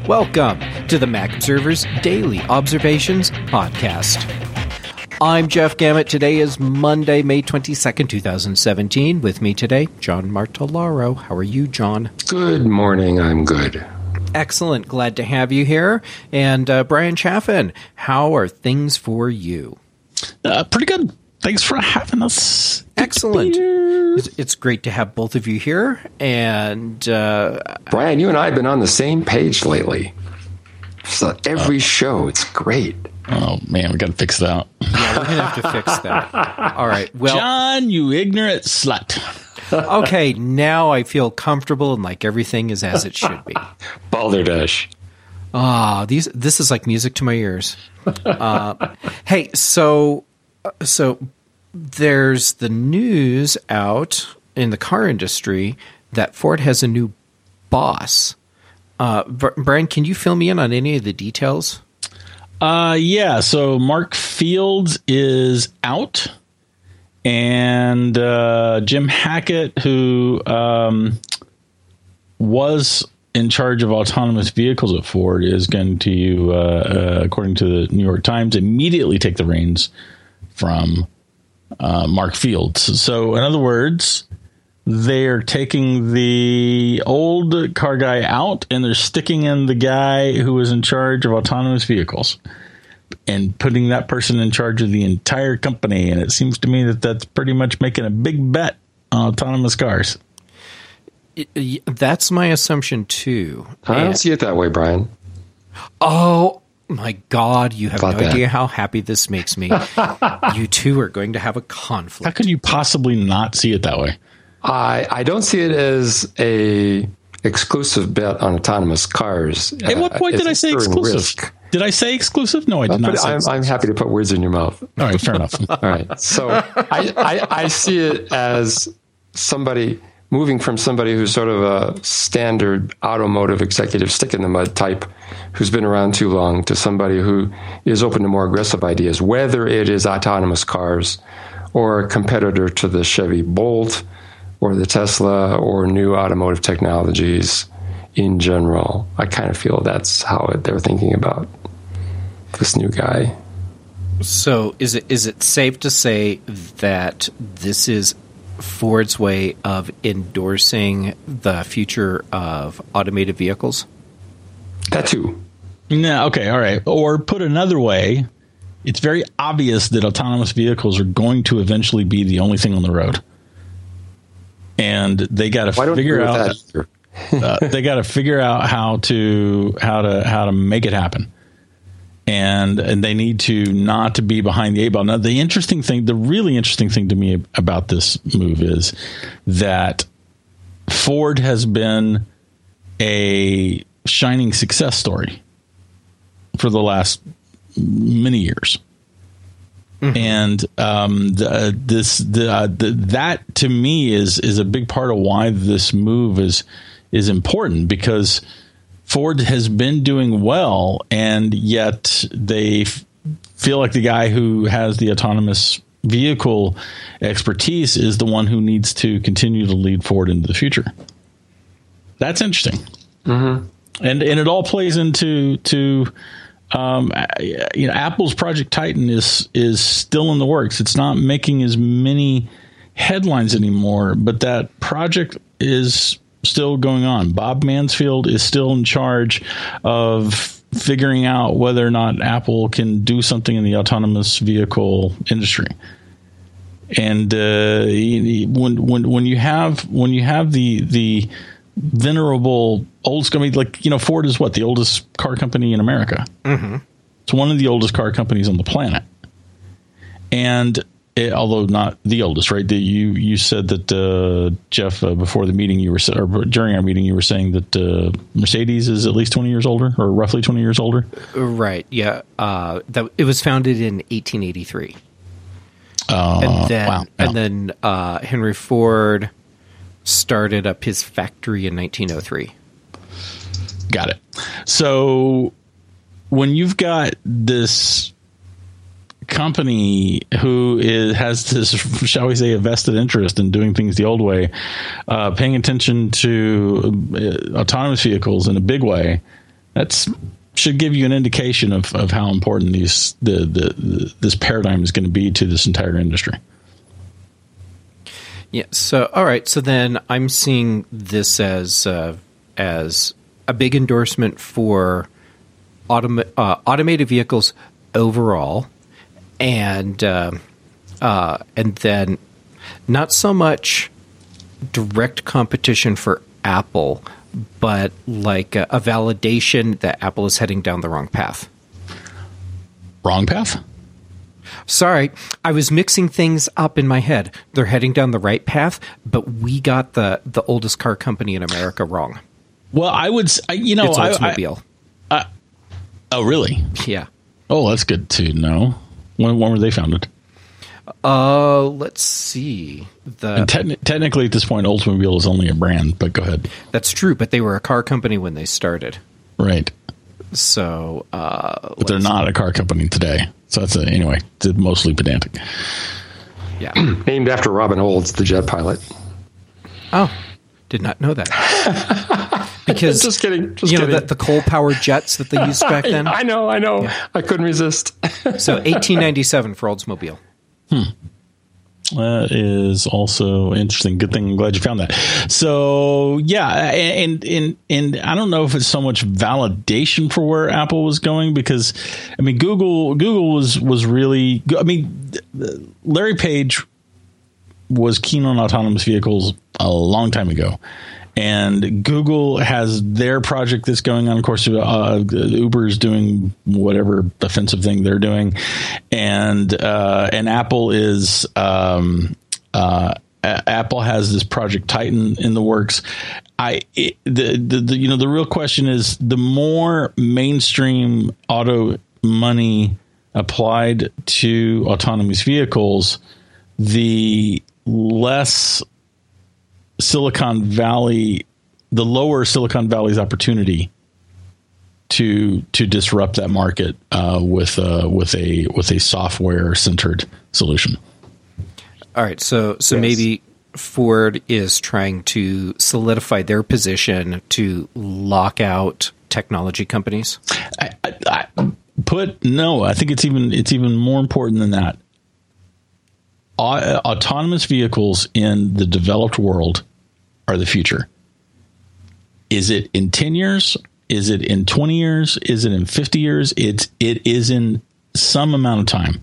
Welcome to the Mac Observer's Daily Observations Podcast. I'm Jeff Gamet. Today is Monday, May 22nd, 2017. With me today, John Martellaro. How are you, John? Good morning. I'm good. Excellent. Glad to have you here. And Brian Chaffin, how are things for you? Pretty good. Thanks for having us. Excellent. It's great to have both of you here. And Brian, you and I have been on the same page lately. So every show, it's great. Oh, man, we got to fix that. Yeah, we're going to have to fix that. All right. Well, John, you ignorant slut. Okay, now I feel comfortable and like everything is as it should be. Balderdash. This is like music to my ears. Hey, so there's the news out in the car industry that Ford has a new boss. Brian, can you fill me in on any of the details? Yeah, so Mark Fields is out, and Jim Hackett, who was in charge of autonomous vehicles at Ford, is going to, according to the New York Times, immediately take the reins from Mark Fields. So, in other words, they're taking the old car guy out and they're sticking in the guy who was in charge of autonomous vehicles and putting that person in charge of the entire company. And it seems to me that that's pretty much making a big bet on autonomous cars. That's my assumption, too. I don't see it that way, Brian. Oh, my God, you have no idea how happy this makes me. You two are going to have a conflict. How could you possibly not see it that way? I don't see it as a exclusive bet on autonomous cars. At what point did I say exclusive? Risk. Did I say exclusive? No, I did not say exclusive. I'm happy to put words in your mouth. All right, fair enough. All right. So I see it as somebody moving from somebody who's sort of a standard automotive executive stick in the mud type who's been around too long to somebody who is open to more aggressive ideas, whether it is autonomous cars or a competitor to the Chevy Bolt or the Tesla or new automotive technologies in general. I kind of feel that's how they're thinking about this new guy. So is it safe to say that this is Ford's way of endorsing the future of automated vehicles? That too. No, okay, all right. Or put another way, it's very obvious that autonomous vehicles are going to eventually be the only thing on the road. And they got to figure out they got to figure out how to make it happen. And they need to not to be behind the eight ball. Now, the really interesting thing to me about this move is that Ford has been a shining success story for the last many years. Mm-hmm. And that to me is a big part of why this move is important, because Ford has been doing well, and yet they feel like the guy who has the autonomous vehicle expertise is the one who needs to continue to lead Ford into the future. That's interesting. Mm-hmm. And it all plays into Apple's Project Titan is still in the works. It's not making as many headlines anymore, but that project is still going on. Bob Mansfield is still in charge of figuring out whether or not Apple can do something in the autonomous vehicle industry. And when you have the venerable old company, like, Ford is the oldest car company in America. Mm-hmm. It's one of the oldest car companies on the planet, and although not the oldest, right? You said that Jeff, before the meeting, or during our meeting, you were saying that Mercedes is at least 20 years older, or roughly 20 years older. Right. Yeah. It was founded in 1883. And then Henry Ford started up his factory in 1903. Got it. So when you've got this company who has this, shall we say, a vested interest in doing things the old way, paying attention to autonomous vehicles in a big way, That's should give you an indication of how important this paradigm is going to be to this entire industry. Yeah. So, all right. So then I'm seeing this as a big endorsement for automated vehicles overall, and then not so much direct competition for Apple, but like a validation that Apple is heading down the wrong path. Wrong path? Sorry, I was mixing things up in my head. They're heading down the right path, but we got the oldest car company in America wrong. Well, I would, it's Oldsmobile. Oh, really? Yeah. Oh, that's good to know. When were they founded? Let's see. Technically, at this point, Oldsmobile is only a brand, but go ahead. That's true, but they were a car company when they started. Right. So, but they're not a car company today. So that's anyway. It's mostly pedantic. Yeah. Named after Robin Olds, the jet pilot. Oh, did not know that. Because just kidding. The coal-powered jets that they used back then. I know. Yeah. I couldn't resist. So 1897 for Oldsmobile. That is also interesting. Good thing. I'm glad you found that. So yeah, and I don't know if it's so much validation for where Apple was going, because I mean Google was really. I mean, Larry Page was keen on autonomous vehicles a long time ago. And Google has their project that's going on. Of course, Uber is doing whatever offensive thing they're doing, and Apple is Apple has this Project Titan in the works. The real question is, the more mainstream auto money applied to autonomous vehicles, the less the lower Silicon Valley's opportunity to disrupt that market with a software centered solution. All right, so yes. Maybe Ford is trying to solidify their position to lock out technology companies. I think it's even more important than that. Autonomous vehicles in the developed world are the future. Is it in 10 years? Is it in 20 years? Is it in 50 years? It is in some amount of time.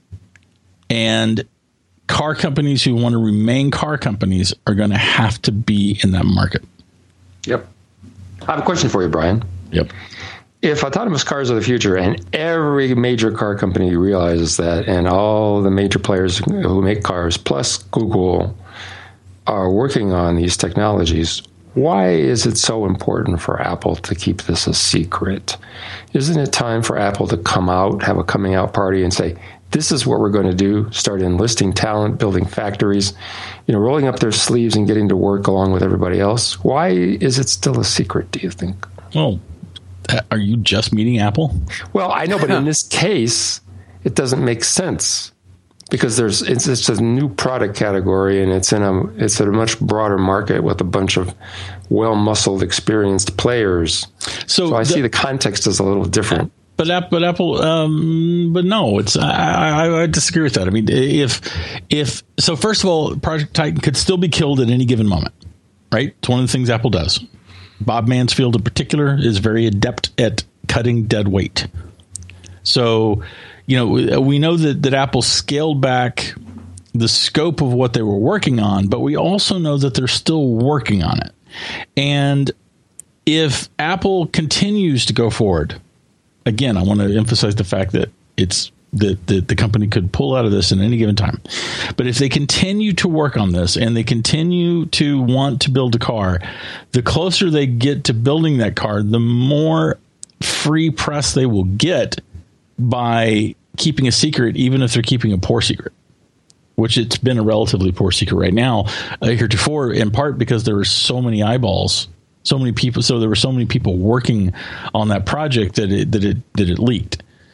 And car companies who want to remain car companies are going to have to be in that market. Yep. I have a question for you, Brian. Yep. If autonomous cars are the future, and every major car company realizes that, and all the major players who make cars, plus Google, are working on these technologies, why is it so important for Apple to keep this a secret? Isn't it time for Apple to come out, have a coming out party, and say, this is what we're going to do, start enlisting talent, building factories, rolling up their sleeves and getting to work along with everybody else? Why is it still a secret, do you think? Well, are you just meeting Apple? Well, I know, but in this case, it doesn't make sense, because it's a new product category, and it's in a much broader market with a bunch of well-muscled, experienced players. So I see the context is a little different. But Apple, but no, I disagree with that. I mean, if so, first of all, Project Titan could still be killed at any given moment, right? It's one of the things Apple does. Bob Mansfield in particular is very adept at cutting dead weight. So, we know that Apple scaled back the scope of what they were working on, but we also know that they're still working on it. And if Apple continues to go forward, again, I want to emphasize the fact that the company could pull out of this at any given time. But if they continue to work on this and they continue to want to build a car, the closer they get to building that car, the more free press they will get by keeping a secret, even if they're keeping a poor secret, which it's been a relatively poor secret right now, heretofore, in part because there were so many eyeballs, so many people. So there were so many people working on that project that it leaked.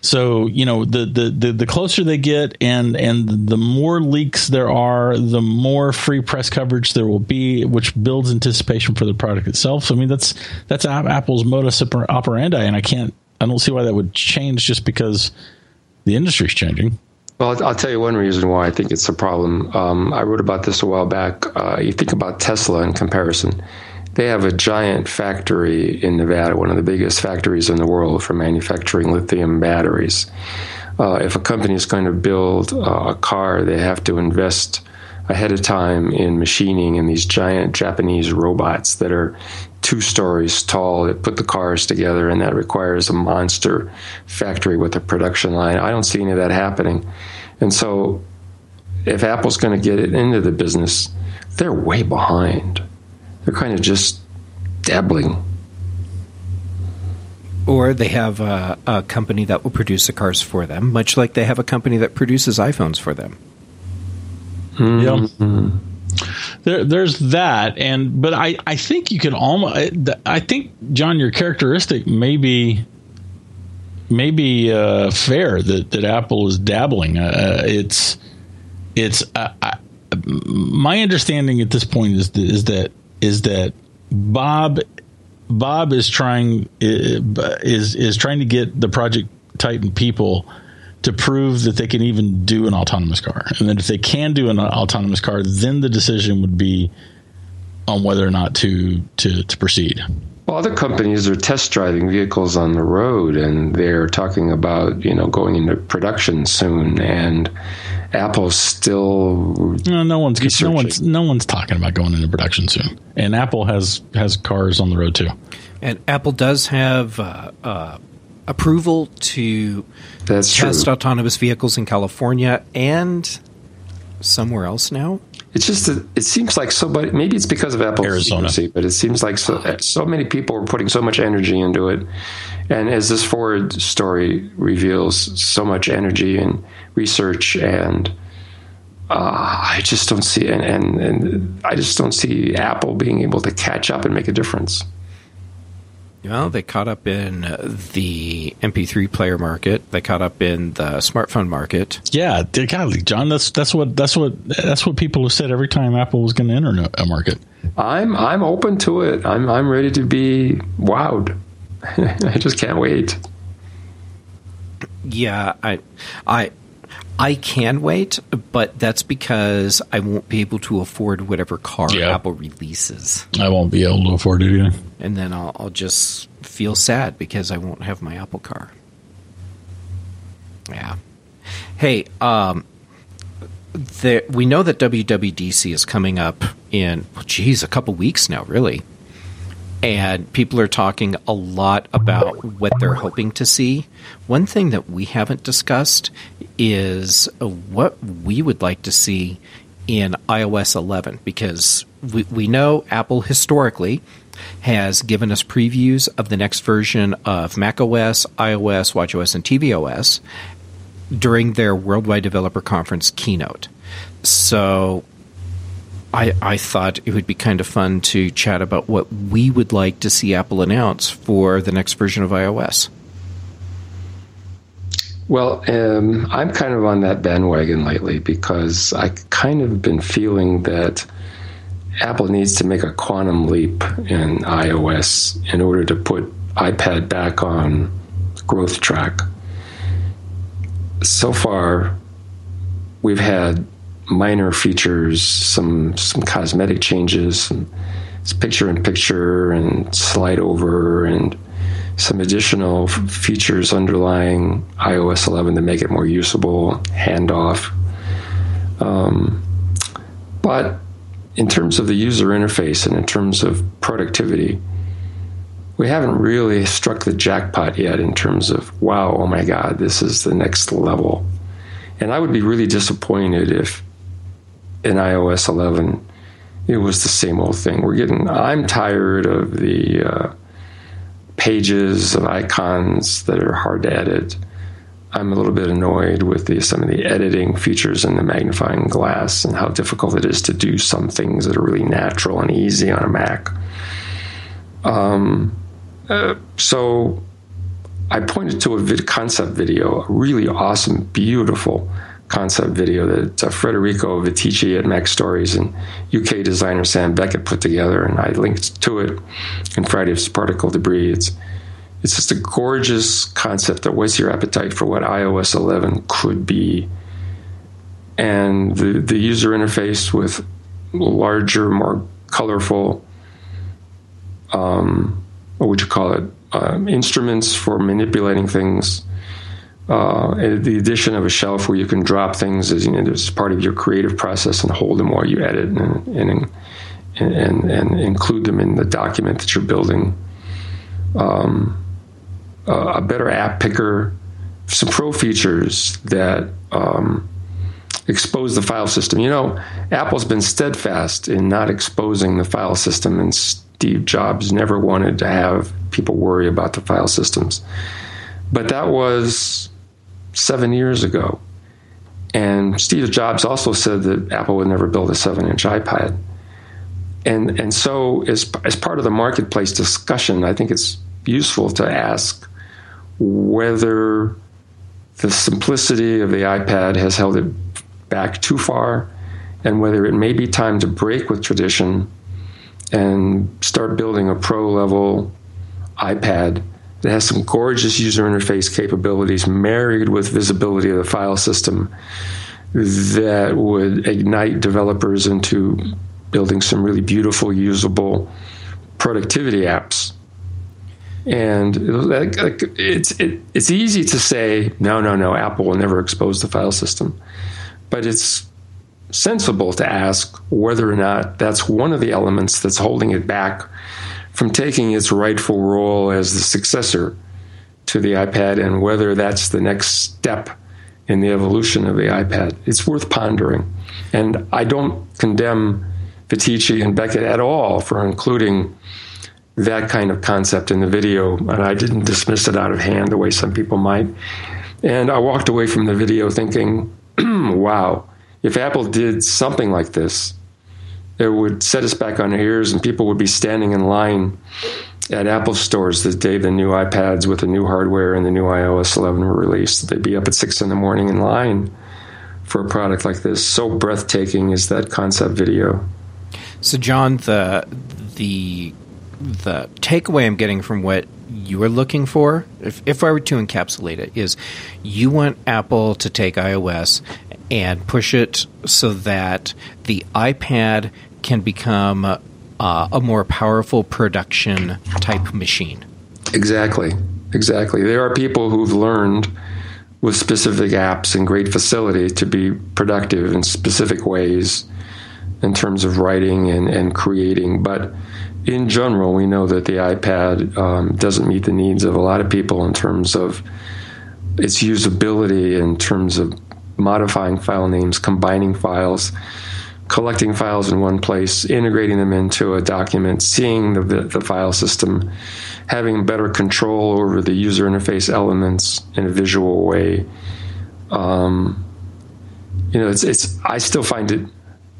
So, the closer they get and the more leaks there are, the more free press coverage there will be, which builds anticipation for the product itself. So, I mean, that's Apple's modus operandi, and I don't see why that would change just because the industry's changing. Well, I'll tell you one reason why I think it's a problem. I wrote about this a while back. You think about Tesla in comparison. They have a giant factory in Nevada, one of the biggest factories in the world for manufacturing lithium batteries. If a company is going to build a car, they have to invest ahead of time in machining in these giant Japanese robots that are 2 stories tall that put the cars together, and that requires a monster factory with a production line. I don't see any of that happening. And so if Apple's going to get it into the business, they're way behind. They're kind of just dabbling. Or they have a company that will produce the cars for them, much like they have a company that produces iPhones for them. Mm-hmm. Yeah. There's that, but I think you could almost. I think, John, your characteristic may be fair that Apple is dabbling. It's my understanding at this point is that Bob is trying to get the Project Titan people to prove that they can even do an autonomous car, and that if they can do an autonomous car, then the decision would be on whether or not to proceed. Well, other companies are test driving vehicles on the road, and they're talking about going into production soon. And Apple's still no one's talking about going into production soon. And Apple has cars on the road too. And Apple does have approval to test autonomous vehicles in California and somewhere else now. It's just that it seems like somebody, maybe it's because of Apple's secrecy, but it seems like so many people are putting so much energy into it. And as this Ford story reveals, so much energy and research, and I just don't see and I just don't see Apple being able to catch up and make a difference. Well, they caught up in the MP3 player market. They caught up in the smartphone market. Yeah, golly, John, that's what people have said every time Apple was going to enter a market. I'm open to it. I'm ready to be wowed. I just can't wait. Yeah, I can wait, but that's because I won't be able to afford whatever car Apple releases. I won't be able to afford it either. And then I'll just feel sad because I won't have my Apple car. Yeah. Hey, we know that WWDC is coming up in, a couple weeks now, really. And people are talking a lot about what they're hoping to see. One thing that we haven't discussed is what we would like to see in iOS 11, because we know Apple historically has given us previews of the next version of macOS, iOS, watchOS, and tvOS during their Worldwide Developer Conference keynote. So I thought it would be kind of fun to chat about what we would like to see Apple announce for the next version of iOS. Well, I'm kind of on that bandwagon lately because I kind of been feeling that Apple needs to make a quantum leap in iOS in order to put iPad back on growth track. So far, we've had minor features, some cosmetic changes, some picture-in-picture and slide over, and some additional features underlying iOS 11 to make it more usable, handoff. But in terms of the user interface and in terms of productivity, we haven't really struck the jackpot yet in terms of, wow, oh my God, this is the next level. And I would be really disappointed if in iOS 11 it was the same old thing. I'm tired of the pages of icons that are hard to edit. I'm a little bit annoyed with some of the editing features in the magnifying glass and how difficult it is to do some things that are really natural and easy on a Mac. So I pointed to a concept video, a really awesome, beautiful concept video that Federico Vitici at Mac Stories and UK designer Sam Beckett put together, and I linked to it in Friday's Particle Debris. It's just a gorgeous concept that whets your appetite for what iOS 11 could be. And the user interface with larger, more colorful, what would you call it, instruments for manipulating things. The addition of a shelf where you can drop things as part of your creative process and hold them while you edit and include them in the document that you're building. A better app picker, some pro features that expose the file system. Apple's been steadfast in not exposing the file system, and Steve Jobs never wanted to have people worry about the file systems. But that was 7 years ago. And Steve Jobs also said that Apple would never build a 7-inch iPad. And so as part of the marketplace discussion, I think it's useful to ask whether the simplicity of the iPad has held it back too far, and whether it may be time to break with tradition and start building a pro-level iPad that has some gorgeous user interface capabilities married with visibility of the file system that would ignite developers into building some really beautiful, usable productivity apps. And it's easy to say, no, Apple will never expose the file system. But it's sensible to ask whether or not that's one of the elements that's holding it back from taking its rightful role as the successor to the iPad, and whether that's the next step in the evolution of the iPad. It's worth pondering. And I don't condemn Vitici and Beckett at all for including that kind of concept in the video, and I didn't dismiss it out of hand the way some people might. And I walked away from the video thinking, wow, if Apple did something like this, it would set us back on our ears, and people would be standing in line at Apple stores the day the new iPads with the new hardware and the new iOS 11 were released. They'd be up at 6 a.m. in line for a product like this. So breathtaking is that concept video. So, John, the takeaway I'm getting from what you are looking for, if I were to encapsulate it, is you want Apple to take iOS and push it so that the iPad can become a more powerful production type machine. Exactly. There are people who've learned with specific apps and great facility to be productive in specific ways in terms of writing and creating. But in general, we know that the iPad doesn't meet the needs of a lot of people in terms of its usability, in terms of modifying file names, combining files, collecting files in one place, integrating them into a document, seeing the file system, having better control over the user interface elements in a visual way. I still find it.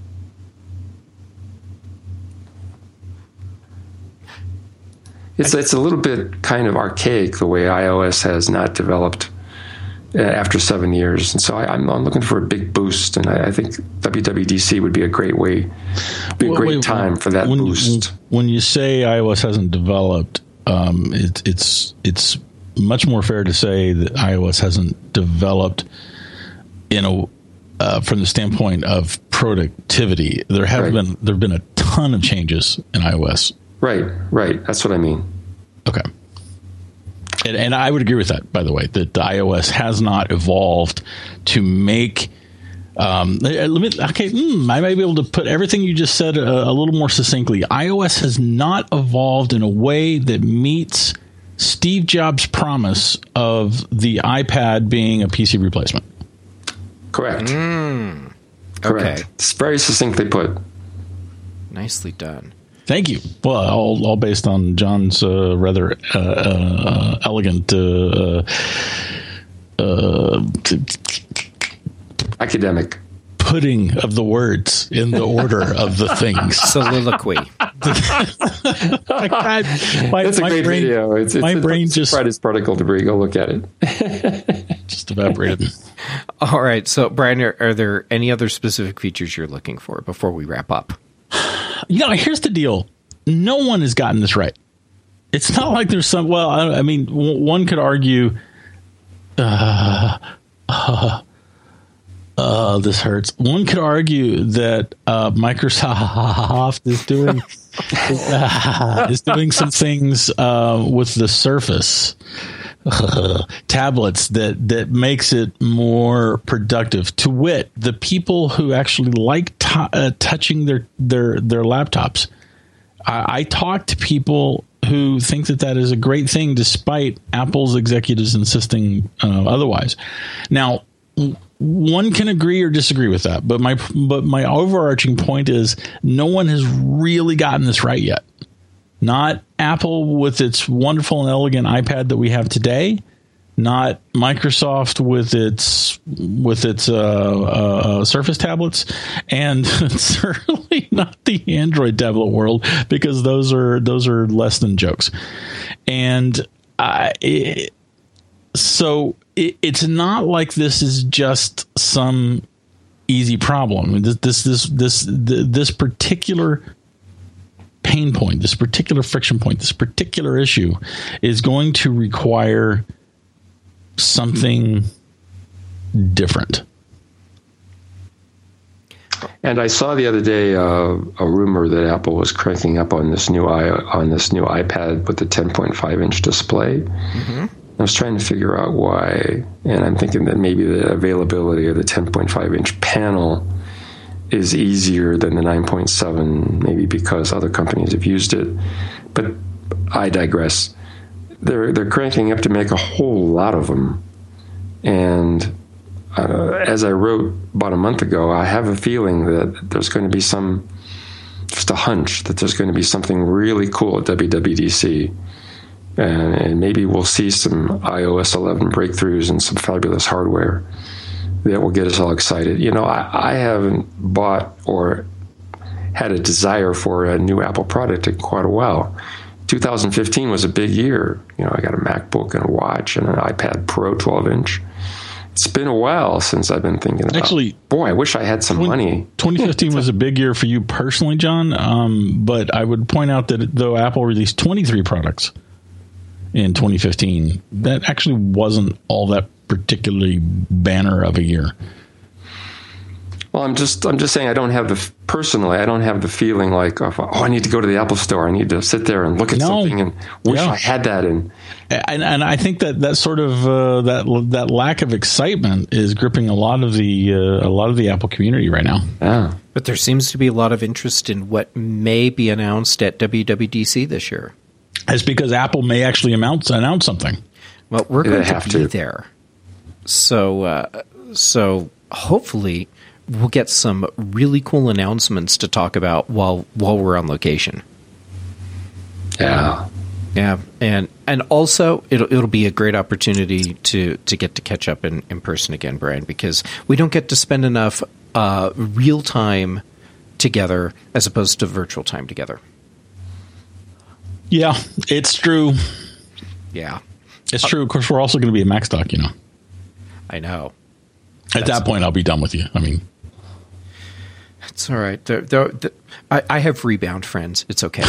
It's a little bit kind of archaic the way iOS has not developed after 7 years, and so I'm looking for a big boost, and I think WWDC would be a great time for that boost. When you say iOS hasn't developed, it's much more fair to say that iOS hasn't developed from the standpoint of productivity. There have been a ton of changes in iOS. Right. That's what I mean. Okay. And I would agree with that, by the way, that the iOS has not evolved to make. I might be able to put everything you just said a little more succinctly. iOS has not evolved in a way that meets Steve Jobs' promise of the iPad being a PC replacement. Correct. Okay. Correct. It's very succinctly put. Nicely done. Thank you. Well, all based on John's rather elegant academic putting of the words in the order of the things. Soliloquy. That's a great video. It's my brain just fried its particle debris. Go look at it. Just evaporated. All right. So, Brian, are there any other specific features you're looking for before we wrap up? Here's the deal. No one has gotten this right. It's not like there's some. Well, I mean, one could argue. This hurts. One could argue that Microsoft is doing some things with the Surface tablets that makes it more productive. To wit, the people who actually like touching their laptops. I talk to people who think that is a great thing, despite Apple's executives insisting otherwise. Now, one can agree or disagree with that, but my overarching point is no one has really gotten this right yet. Not Apple with its wonderful and elegant iPad that we have today, not Microsoft with its Surface tablets, and certainly not the Android tablet world, because those are less than jokes. And so it's not like this is just some easy problem. I mean, this particular pain point, this particular friction point, this particular issue is going to require something different. And I saw the other day a rumor that Apple was cranking up on this new iPad with the 10.5-inch display. Mm-hmm. I was trying to figure out why, and I'm thinking that maybe the availability of the 10.5-inch panel is easier than the 9.7, maybe because other companies have used it. But I digress. They're cranking up to make a whole lot of them, and as I wrote about a month ago, I have a feeling that there's going to be just a hunch that there's going to be something really cool at WWDC. And maybe we'll see some iOS 11 breakthroughs and some fabulous hardware that will get us all excited. I haven't bought or had a desire for a new Apple product in quite a while. 2015 was a big year. I got a MacBook and a watch and an iPad Pro 12-inch. It's been a while since I've been thinking about, actually, boy, I wish I had some money. 2015 was a big year for you personally, John. But I would point out that though Apple released 23 products in 2015, that actually wasn't all that particularly banner of a year. Well, I'm just saying I don't have the feeling like, I need to go to the Apple Store. I need to sit there and look at something and wish I had that. And I think that sort of that lack of excitement is gripping a lot of the Apple community right now. Yeah. But there seems to be a lot of interest in what may be announced at WWDC this year. It's because Apple may actually announce something. Well, we're going to be there. So hopefully we'll get some really cool announcements to talk about while we're on location. Yeah. Yeah, and also it'll be a great opportunity to get to catch up in person again, Brian, because we don't get to spend enough real time together as opposed to virtual time together. Yeah, it's true. Yeah. It's true. Of course, we're also going to be at MacStock, I know. At that point, I'll be done with you. I mean, it's all right. I have rebound friends. It's okay.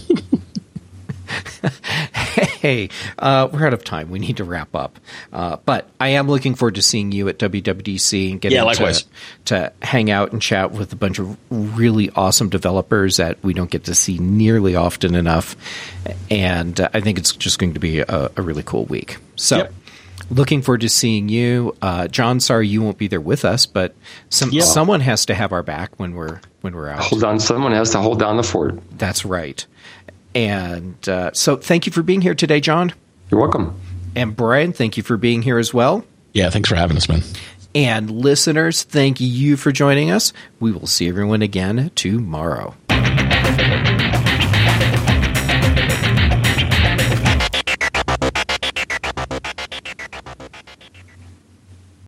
Hey, we're out of time. We need to wrap up. But I am looking forward to seeing you at WWDC and getting to hang out and chat with a bunch of really awesome developers that we don't get to see nearly often enough. And I think it's just going to be a really cool week. So looking forward to seeing you. John, sorry you won't be there with us, but someone has to have our back when we're out. Someone has to hold down the fort. That's right. And so thank you for being here today, John. You're welcome. And Brian, thank you for being here as well. Yeah, thanks for having us, man. And listeners, thank you for joining us. We will see everyone again tomorrow.